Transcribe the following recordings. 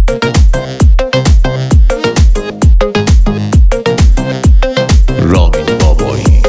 رامین بابایی.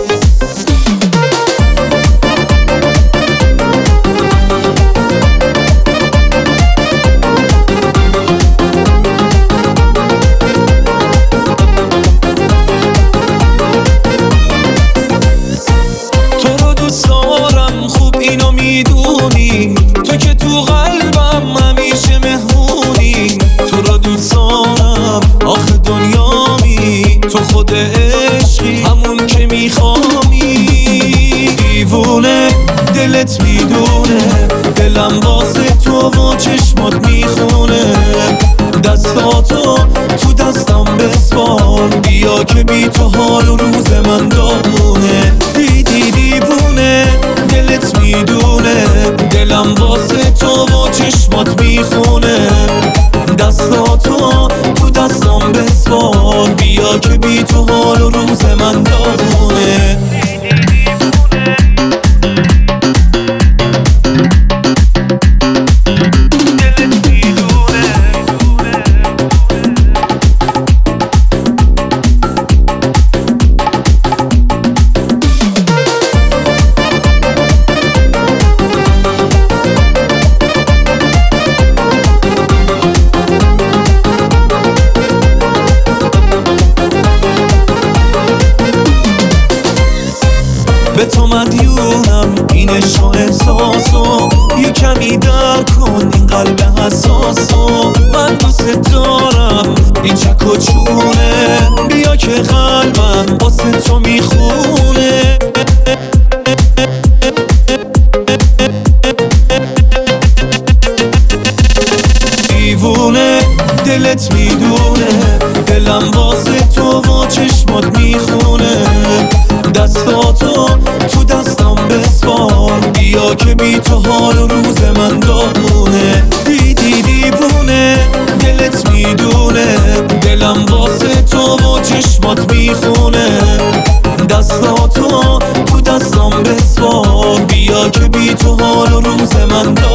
تو رو دوست دارم، خوب اینو میدونی، تو که تو قلبم همیشه مهمونی. تو رو دوست دارم، آخه دنیامی، تو خود عشقی، همون که میخوامی. دیوونه دلت میدونه، دلم واسه تو و چشمات میخونه. دستاتو تو دستم بسپار، بیا که بی تو حال و روز من داغونه. دیوونه دلت میدونه، دلم واسه تو و چشمات میخونه. دستاتو تو دستم بسپار، بیا که بی تو حال و روز من داغونه. به تو مدیونم این عشق و احساسو، یه کمی درک کن این قلب حساسو. من دوست دارم این چک و چونه، بیا که قلبم واسه تو میخونه. دیوونه دلت میدونه، دلم واسه تو و چشمات میخونه. دستاتو تو دستم بسپار، بیا که بی تو حال و روز من داغونه. دیوونه دلت میدونه، دلم واسه تو و چشمات میخونه. دستاتو تو دستم بسپار، بیا که بی تو حال و روز من داغونه.